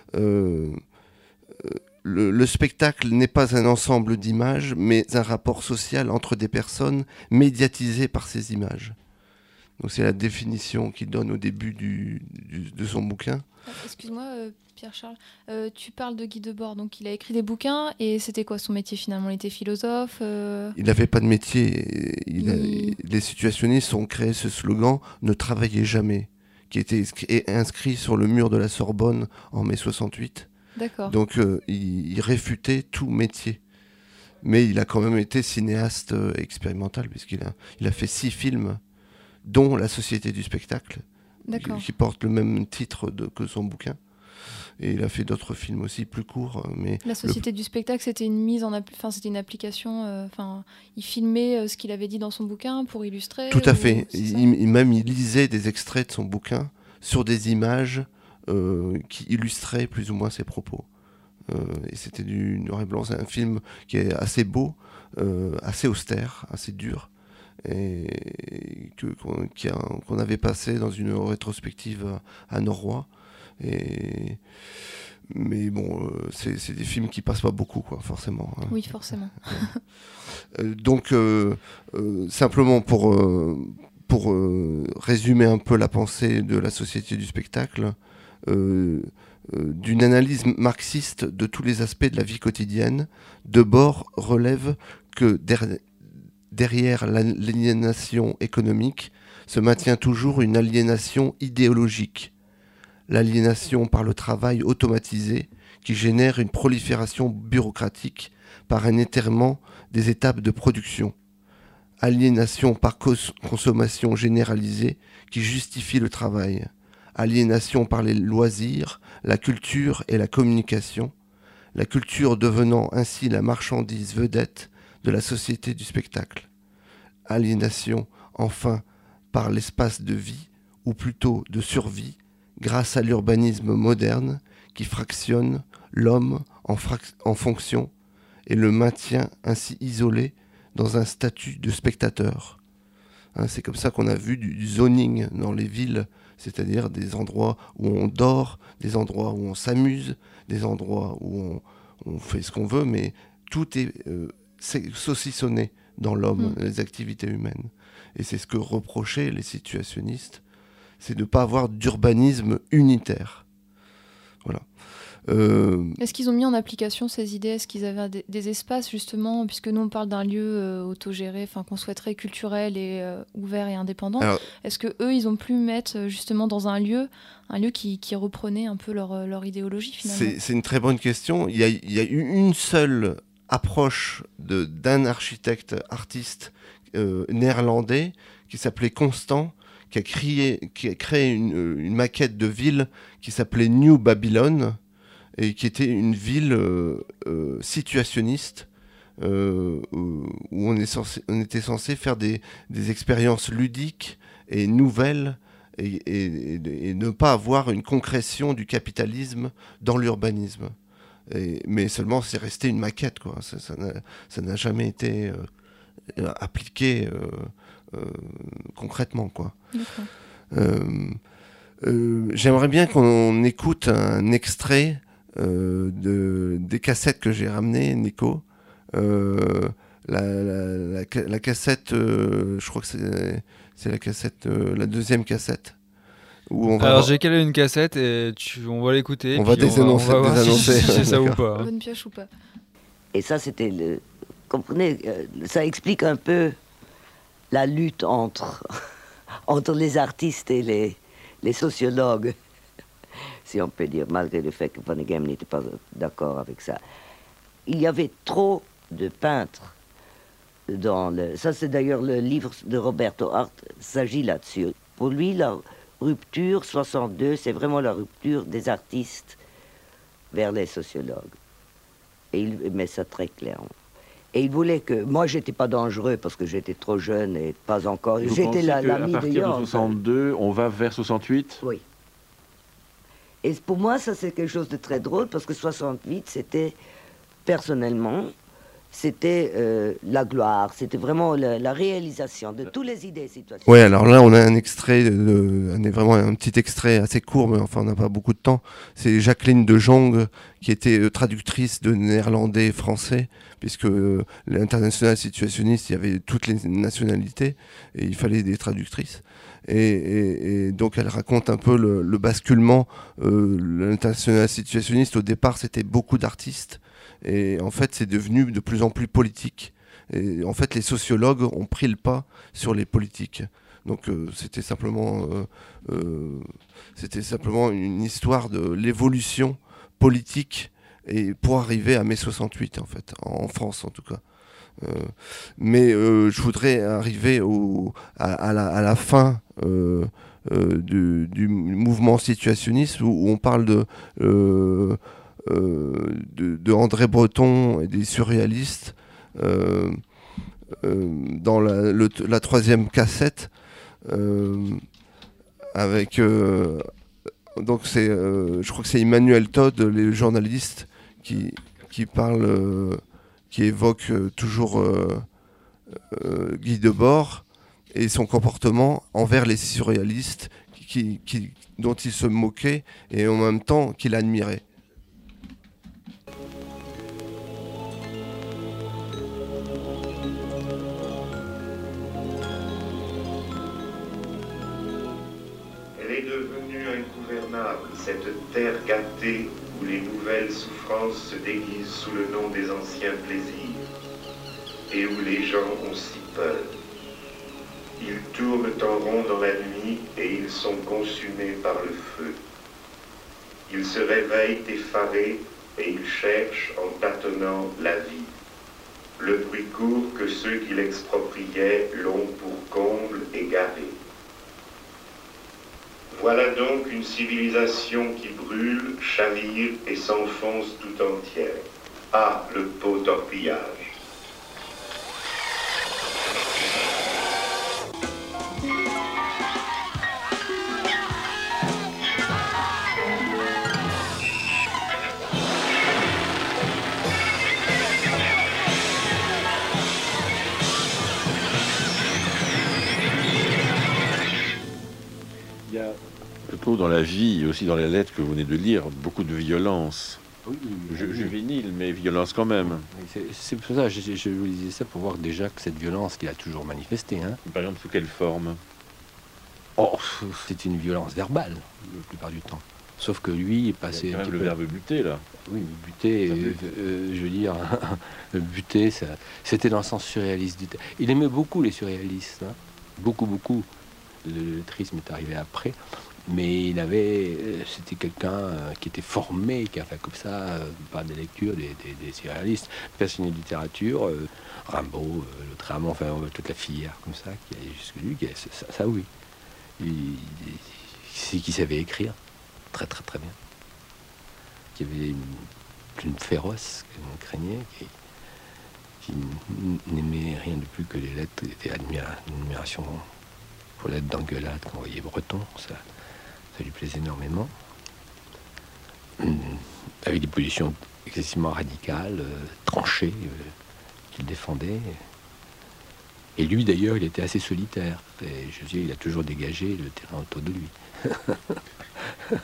Le spectacle n'est pas un ensemble d'images, mais un rapport social entre des personnes médiatisées par ces images. Donc c'est la définition qu'il donne au début de son bouquin. Excuse-moi, Pierre-Charles, tu parles de Guy Debord, donc il a écrit des bouquins, et c'était quoi son métier finalement? Il était philosophe Il n'avait pas de métier. Les situationnistes ont créé ce slogan « Ne travaillez jamais », qui était inscrit sur le mur de la Sorbonne en mai 68. D'accord. Donc il réfutait tout métier. Mais il a quand même été cinéaste expérimental, puisqu'il a fait 6 films, dont La Société du spectacle, qui porte le même titre que son bouquin. Et il a fait d'autres films aussi plus courts. Mais La Société du spectacle, c'était une c'était une application. Il filmait ce qu'il avait dit dans son bouquin pour illustrer. Tout à fait. Il lisait des extraits de son bouquin sur des images qui illustraient plus ou moins ses propos. Et c'était du noir et blanc. C'est un film qui est assez beau, assez austère, assez dur, et qu'on avait passé dans une rétrospective à Norrois. Mais bon, c'est des films qui passent pas beaucoup, quoi, forcément. Hein. Oui, forcément. Donc, simplement pour résumer un peu la pensée de la Société du spectacle, d'une analyse marxiste de tous les aspects de la vie quotidienne, Debord relève que derrière l'aliénation économique se maintient toujours une aliénation idéologique. L'aliénation par le travail automatisé qui génère une prolifération bureaucratique par un étirement des étapes de production. Aliénation par consommation généralisée qui justifie le travail. Aliénation par les loisirs, la culture et la communication. La culture devenant ainsi la marchandise vedette de la société du spectacle. Aliénation, enfin, par l'espace de vie, ou plutôt de survie, grâce à l'urbanisme moderne qui fractionne l'homme en fonctions et le maintient ainsi isolé dans un statut de spectateur. Hein, c'est comme ça qu'on a vu du zoning dans les villes, c'est-à-dire des endroits où on dort, des endroits où on s'amuse, des endroits où on fait ce qu'on veut, mais tout est saucissonné dans l'homme, les activités humaines. Et c'est ce que reprochaient les situationnistes, c'est de ne pas avoir d'urbanisme unitaire. Voilà. Est-ce qu'ils ont mis en application ces idées? Est-ce qu'ils avaient des espaces, justement, puisque nous on parle d'un lieu autogéré, qu'on souhaiterait culturel et ouvert et indépendant. Alors, est-ce qu'eux, ils ont pu mettre justement dans un lieu qui reprenait un peu leur idéologie, finalement? C'est une très bonne question. Il y a eu une seule approche d'un architecte artiste néerlandais qui s'appelait Constant, qui a créé une maquette de ville qui s'appelait New Babylon, et qui était une ville situationniste, où on était censé faire des expériences ludiques et nouvelles, et ne pas avoir une concrétion du capitalisme dans l'urbanisme. Mais seulement c'est resté une maquette, quoi. Ça n'a jamais été appliqué concrètement, quoi. J'aimerais bien qu'on écoute un extrait des cassettes que j'ai ramenées, Nico. La cassette, je crois que c'est la cassette, la deuxième cassette. Alors j'ai calé une cassette et on va l'écouter. On va désannoncer. On va voir si c'est ça ou pas. Bonne pioche ou pas. Et ça, c'était comprenez, ça explique un peu la lutte entre les artistes et les sociologues, si on peut dire, malgré le fait que Van Ghem n'était pas d'accord avec ça. Il y avait trop de peintres ça, c'est d'ailleurs le livre de Roberto Hart, s'agit là-dessus. Pour lui, la rupture 62, c'est vraiment la rupture des artistes vers les sociologues. Et il met ça très clairement. Et il voulait que... Moi, j'étais pas dangereux parce que j'étais trop jeune et pas encore... J'étais l'ami de Young. À partir de 62, on va vers 68 ? Oui. Et pour moi, ça, c'est quelque chose de très drôle parce que 68, c'était, personnellement, c'était la gloire, c'était vraiment la réalisation de toutes les idées situationnelles. Oui, alors là, on a un extrait, vraiment un petit extrait assez court, mais enfin, on n'a pas beaucoup de temps. C'est Jacqueline de Jong, qui était traductrice de néerlandais français, puisque l'international situationniste, il y avait toutes les nationalités, et il fallait des traductrices. Et donc elle raconte un peu le basculement. L'international situationniste, au départ, c'était beaucoup d'artistes. Et en fait, c'est devenu de plus en plus politique. Et en fait, les sociologues ont pris le pas sur les politiques. Donc c'était simplement une histoire de l'évolution politique et pour arriver à mai 68 en fait, en France en tout cas. Mais je voudrais arriver à la fin du mouvement situationniste où on parle de André Breton et des surréalistes dans la troisième cassette. Avec donc c'est je crois que c'est Emmanuel Todd, le journaliste qui parle qui évoque toujours Guy Debord et son comportement envers les surréalistes dont il se moquait et en même temps qu'il admirait. Cette terre gâtée où les nouvelles souffrances se déguisent sous le nom des anciens plaisirs et où les gens ont si peur. Ils tournent en rond dans la nuit et ils sont consumés par le feu. Ils se réveillent effarés et ils cherchent en tâtonnant la vie. Le bruit court que ceux qui l'expropriaient l'ont pour comble égaré. Voilà donc une civilisation qui brûle, chavire et s'enfonce tout entière. Ah, le beau torpillage! Il y a plutôt dans la vie, et aussi dans les lettres que vous venez de lire, beaucoup de violence. Oui, juvénile, mais violence quand même. C'est pour ça, je vous disais ça pour voir déjà que cette violence qu'il a toujours manifestée. Hein. Par exemple, sous quelle forme? C'est une violence verbale, la plupart du temps. Sauf que lui est passé... Il y a quand même le verbe buter, là. Oui, buter, je veux dire, buter, c'était dans le sens surréaliste du terme. Il aimait beaucoup les surréalistes, hein. Beaucoup, beaucoup. Le lettrisme est arrivé après. Mais c'était quelqu'un qui était formé, qui a fait comme ça, par des lectures des surréalistes, passionné de littérature, Rimbaud, le Tramont, enfin toute la filière comme ça, qui allait jusque lui, ça oui. Qui savait écrire très très très bien. Qui avait une féroce qu'on craignait, qui n'aimait rien de plus que les lettres, était une admiration pour les lettres d'engueulade qu'on voyait Breton, ça lui plaisait énormément. Avec des positions excessivement radicales, tranchées, qu'il défendait. Et lui, d'ailleurs, il était assez solitaire. Et je veux dire, il a toujours dégagé le terrain autour de lui.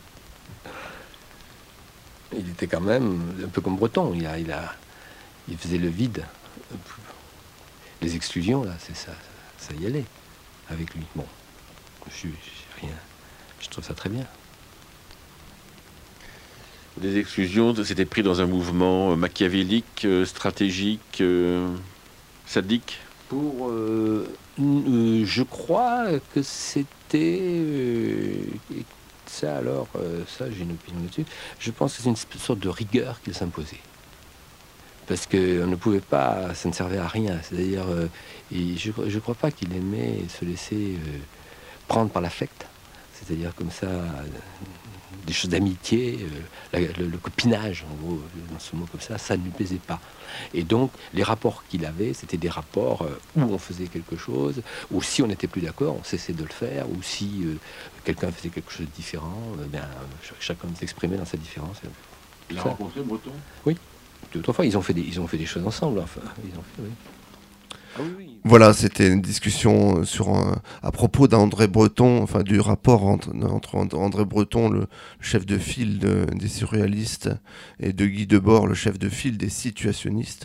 Il était quand même un peu comme Breton. Il faisait le vide. Les exclusions, là, c'est ça. Ça y allait avec lui. Bon, rien. Je trouve ça très bien. Les exclusions, c'était pris dans un mouvement machiavélique, stratégique, sadique. Je crois que c'était ça. Alors, ça, j'ai une opinion là-dessus. Je pense que c'est une sorte de rigueur qu'il s'imposait. Parce qu'on ne pouvait pas, ça ne servait à rien. C'est-à-dire, je ne crois pas qu'il aimait se laisser prendre par l'affect. C'est-à-dire comme ça, des choses d'amitié, le copinage, en gros, dans ce mot comme ça ne lui plaisait pas. Et donc, les rapports qu'il avait, c'était des rapports où on faisait quelque chose, ou si on n'était plus d'accord, on cessait de le faire, ou si quelqu'un faisait quelque chose de différent, chacun s'exprimait dans sa différence. Il a rencontré Breton? Oui. 2 ou 3 fois, ils ont fait des choses ensemble. Enfin, ils ont fait, oui. Ah oui. Voilà, c'était une discussion à propos d'André Breton, enfin du rapport entre André Breton, le chef de file des surréalistes, et de Guy Debord, le chef de file des situationnistes.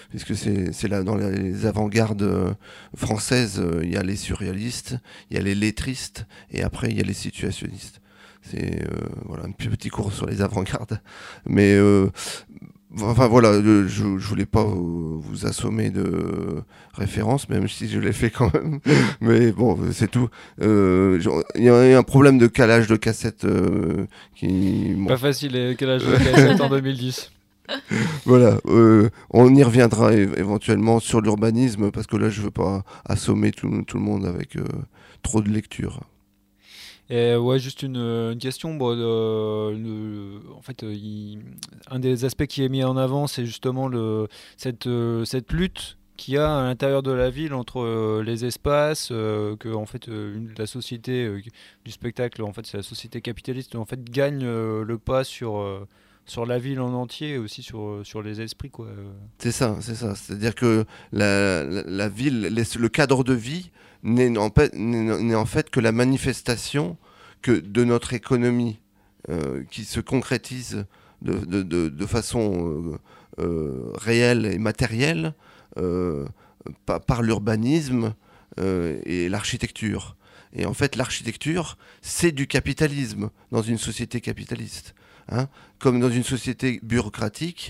puisque c'est là dans les avant-gardes françaises, il y a les surréalistes, il y a les lettristes, et après il y a les situationnistes. C'est voilà, un petit cours sur les avant-gardes. Mais enfin voilà, je voulais pas vous assommer de références, même si je l'ai fait quand même. Mais bon, c'est tout. Il y a un problème de calage de cassette qui... Bon. Pas facile, les calages de cassette en 2010. Voilà, on y reviendra éventuellement sur l'urbanisme, parce que là je veux pas assommer tout le monde avec trop de lecture. Et ouais, juste une question. Bon, en fait, un des aspects qui est mis en avant, c'est justement cette lutte qu'il y a à l'intérieur de la ville entre les espaces, que en fait la société du spectacle, en fait, c'est la société capitaliste, en fait, gagne le pas sur la ville en entier et aussi sur les esprits, quoi. C'est ça. C'est-à-dire que la ville, le cadre de vie n'est en fait que la manifestation de notre économie qui se concrétise de façon réelle et matérielle par l'urbanisme et l'architecture. Et en fait, l'architecture, c'est du capitalisme dans une société capitaliste. Hein, comme dans une société bureaucratique,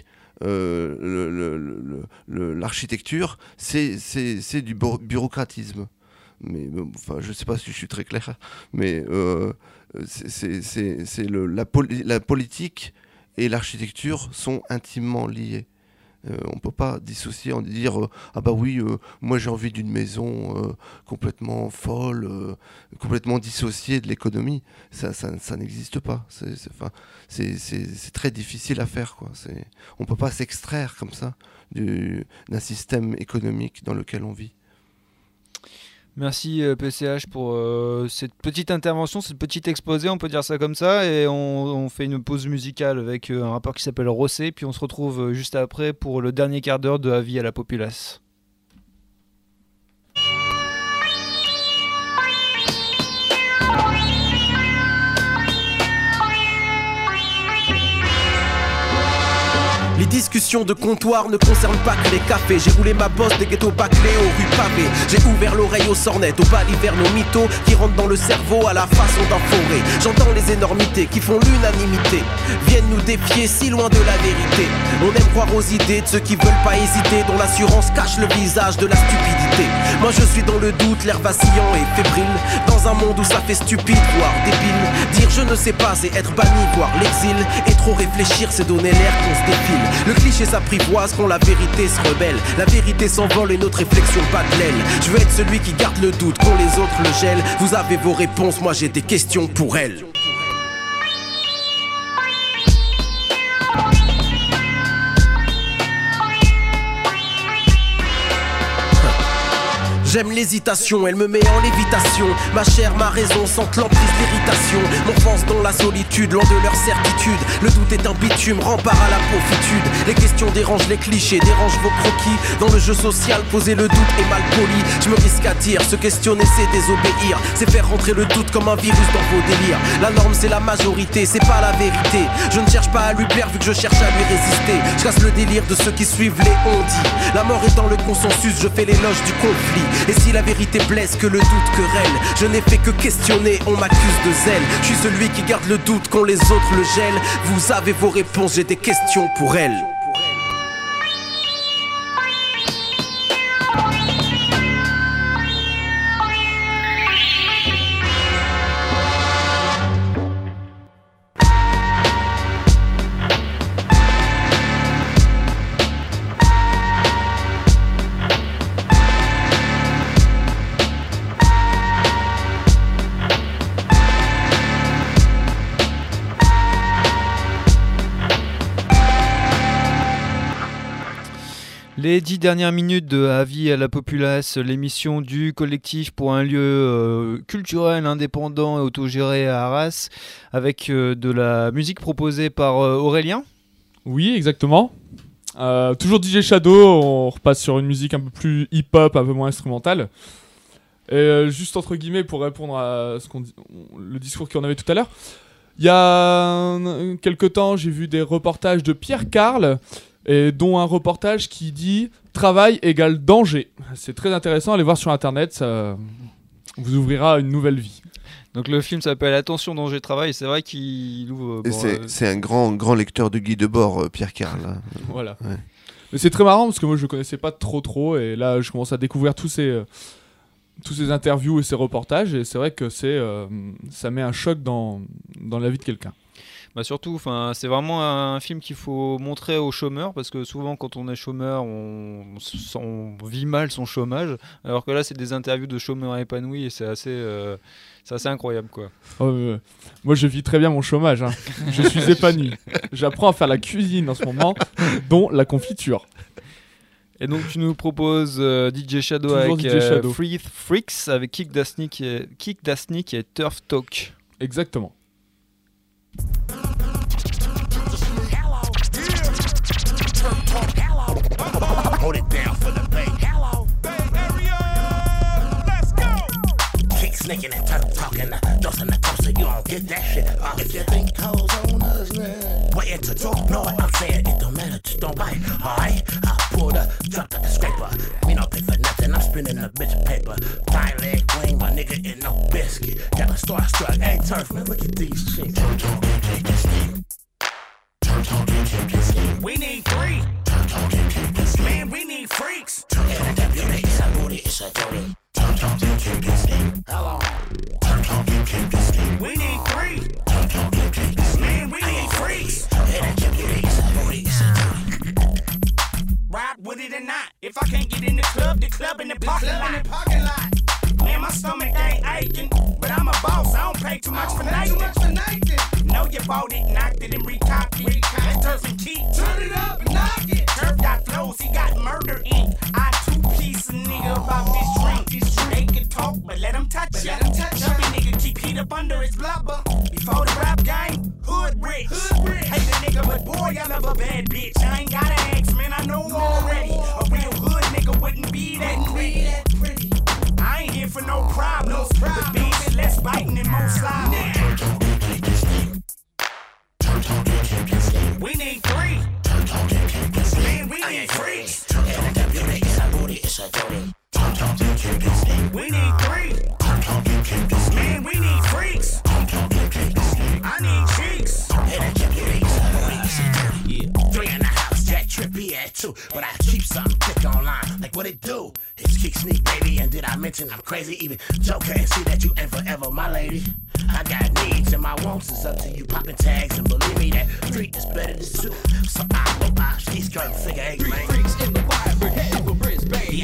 l'architecture, c'est du bureaucratisme. Mais enfin, je ne sais pas si je suis très clair, mais la politique et l'architecture sont intimement liés. On ne peut pas dissocier, en dire ah bah oui, moi j'ai envie d'une maison complètement folle, complètement dissociée de l'économie. Ça n'existe pas. C'est très difficile à faire, quoi. On ne peut pas s'extraire comme ça d'un système économique dans lequel on vit. Merci PCH pour cette petite intervention, cette petite exposé, on peut dire ça comme ça, et on fait une pause musicale avec un rappeur qui s'appelle Rossé, puis on se retrouve juste après pour le dernier quart d'heure de Avis à la populace. Les discussions de comptoir ne concernent pas que les cafés. J'ai roulé ma bosse des ghettos bâclés aux rues pavées. J'ai ouvert l'oreille aux sornettes, aux balivernes, aux mythos qui rentrent dans le cerveau à la façon d'un forêt. J'entends les énormités qui font l'unanimité, viennent nous défier si loin de la vérité. On aime croire aux idées de ceux qui veulent pas hésiter, dont l'assurance cache le visage de la stupidité. Moi je suis dans le doute, l'air vacillant et fébrile, dans un monde où ça fait stupide, voire débile. Dire je ne sais pas, c'est être banni, voire l'exil. Et trop réfléchir, c'est donner l'air qu'on se défile. Le cliché s'apprivoise quand la vérité se rebelle. La vérité s'envole et notre réflexion bat de l'aile. Je veux être celui qui garde le doute quand les autres le gèlent. Vous avez vos réponses, moi j'ai des questions pour elles. J'aime l'hésitation, elle me met en lévitation. Ma chair, ma raison sentent l'emprise d'irritation. M'enfonce dans la solitude, loin de leur certitude. Le doute est un bitume, rempart à la profitude. Les questions dérangent les clichés, dérangent vos croquis. Dans le jeu social, poser le doute est mal poli. Je me risque à dire, se questionner c'est désobéir. C'est faire rentrer le doute comme un virus dans vos délires. La norme c'est la majorité, c'est pas la vérité. Je ne cherche pas à lui plaire vu que je cherche à lui résister. Je casse le délire de ceux qui suivent les on-dit. La mort est dans le consensus, je fais l'éloge du conflit. Et si la vérité blesse, que le doute querelle. Je n'ai fait que questionner, on m'accuse de zèle. Je suis celui qui garde le doute quand les autres le gèlent. Vous avez vos réponses, j'ai des questions pour elles. Les 10 dernières minutes de Avis à la populace, l'émission du collectif pour un lieu culturel, indépendant et autogéré à Arras, avec de la musique proposée par Aurélien. Oui, exactement. Toujours DJ Shadow, on repasse sur une musique un peu plus hip-hop, un peu moins instrumentale. Et juste entre guillemets, pour répondre à le discours qu'on avait tout à l'heure, il y a quelque temps, j'ai vu des reportages de Pierre Carl, et dont un reportage qui dit « Travail égale danger. C'est très intéressant, allez voir sur internet, ça vous ouvrira une nouvelle vie. Donc le film s'appelle Attention, danger, travail. C'est vrai qu'il ouvre. C'est un grand lecteur de Guy Debord, Pierre Carl. Hein. Voilà. Ouais. Mais c'est très marrant parce que moi je le connaissais pas trop et là je commence à découvrir tous ces interviews et ces reportages et c'est vrai que ça met un choc dans la vie de quelqu'un. Bah surtout, c'est vraiment un film qu'il faut montrer aux chômeurs parce que souvent quand on est chômeur, on vit mal son chômage, alors que là c'est des interviews de chômeurs épanouis et c'est assez incroyable quoi. Moi je vis très bien mon chômage, hein. Je suis épanoui. J'apprends à faire la cuisine en ce moment, dont la confiture. Et donc tu nous proposes DJ Shadow Toujours avec DJ Shadow. Free Freaks avec Kick Dasnik et Turf Talk. Exactement. Hold it down for the Bay. Hello, Bay Area. Let's go. Kick sneaking and turf talking, dosing the coaster. You don't get that shit. If you think hoes on us, man, wait it to talk. Know what I'm saying? It don't matter, just don't bite. Alright, I pulled up, dropped up the scraper. Me no pay for nothing. I'm spinning a bitch of paper. Thigh leg wing, my nigga in no biscuit. Got a starstruck. Hey turf, man, look at these chicks. We need three. Man, we need freaks. Hello. We need three. Man, we need freaks. Ride with it or not. If I can't get in the club in the parking lot. Man, my stomach ain't aching, but I'm a boss. I don't pay too much for Nathan. Know you bought it, knocked it, and recopped it. That's Turf and Keith. Turn it up and knock it. Turf got flows, he got murder in. I two-piece a nigga about this drink. They can talk, but let him touch ya. Chubby nigga keep heat up under his blubber. Before the rap game, hood rich. Hate the nigga, but boy, I love a bad bitch. I ain't gotta ask, man, I know already. A real hood nigga wouldn't be that pretty. I ain't here for no problems, but baby, less biting and more sliding. We need three. Man, we need freaks. We need three. Man, we need freaks. I need cheeks. Three in the house, Jack Trippy at two. But I keep something thick online. Like what it do? It's Kick Sneak, baby. And did I mention I'm crazy? Even Joe can't see that you ain't forever my lady. I got needs and my wants is up to you popping tags. And believe me, that street is better than two. So I hope I she's trying to figure eight, man. Freaks in the wire, we're heading for Brisbane.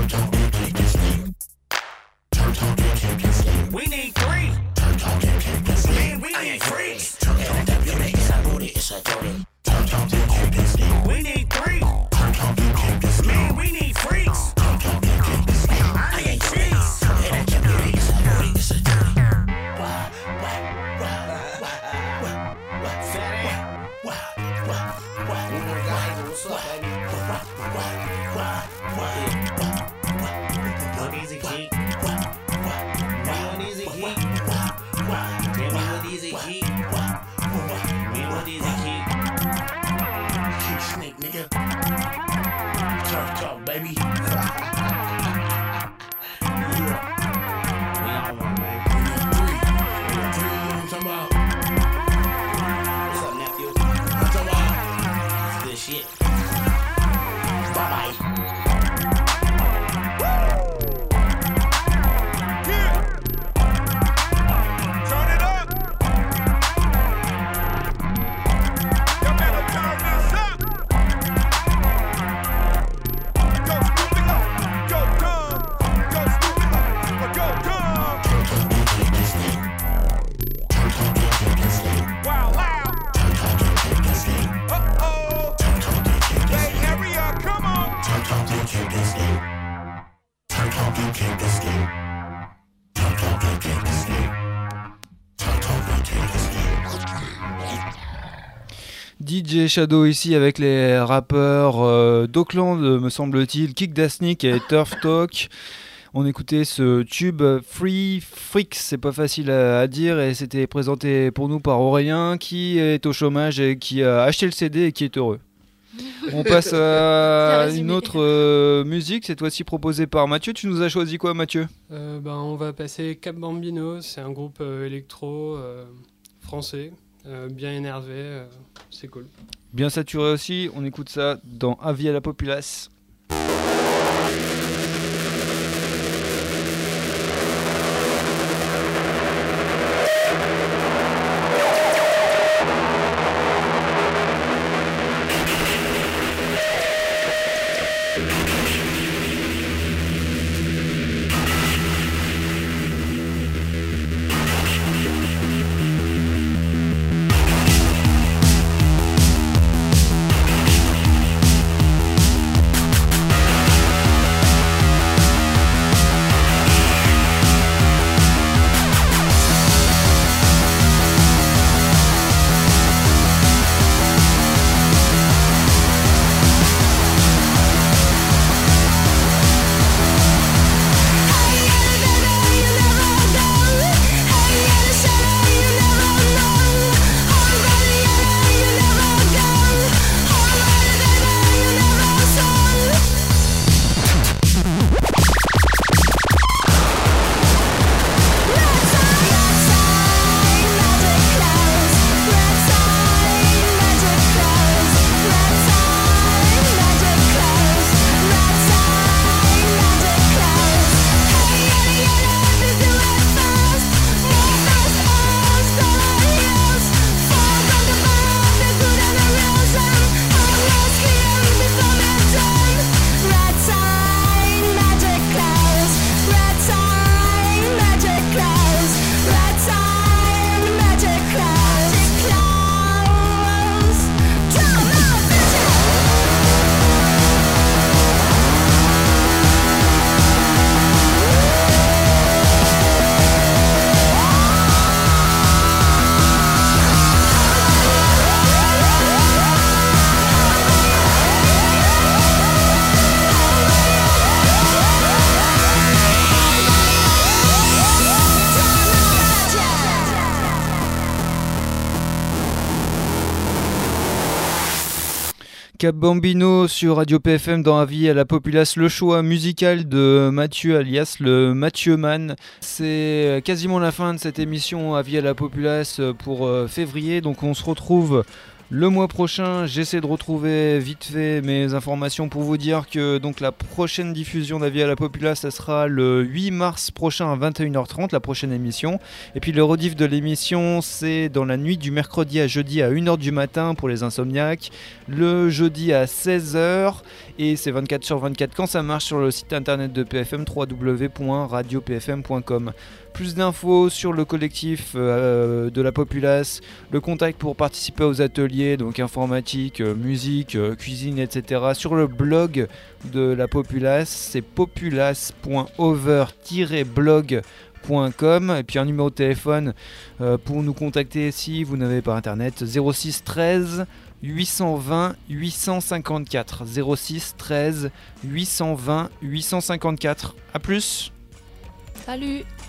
We need three. Man, we need freaks. We need three. Man, we need freaks. I need cheeks. DJ Shadow ici avec les rappeurs d'Auckland, me semble-t-il, Kick Dasnik et Turf Talk. On écoutait ce tube Free Freaks, c'est pas facile à dire, et c'était présenté pour nous par Aurélien qui est au chômage et qui a acheté le CD et qui est heureux. On passe à une autre musique, cette fois-ci proposée par Mathieu. Tu nous as choisi quoi, Mathieu ? On va passer Cap Bambino, c'est un groupe électro français, bien énervé, c'est cool. Bien saturé aussi, on écoute ça dans Avis à la populace. Cap Bambino sur Radio PFM dans Avis à la populace, le choix musical de Mathieu alias le Mathieu Man. C'est quasiment la fin de cette émission Avis à la populace pour février, donc on se retrouve le mois prochain. J'essaie de retrouver vite fait mes informations pour vous dire que donc la prochaine diffusion d'Avis à la populace, ça sera le 8 mars prochain à 21h30, la prochaine émission. Et puis le rediff de l'émission, c'est dans la nuit du mercredi à jeudi à 1h du matin pour les insomniaques, le jeudi à 16h, et c'est 24/24 quand ça marche sur le site internet de PFM, www.radiopfm.com. Plus d'infos sur le collectif de la populace, le contact pour participer aux ateliers, donc informatique, musique, cuisine, etc. sur le blog de la populace, c'est populace.over-blog.com, et puis un numéro de téléphone pour nous contacter si vous n'avez pas internet, 06 13 820 854, 06 13 820 854. A plus. Salut.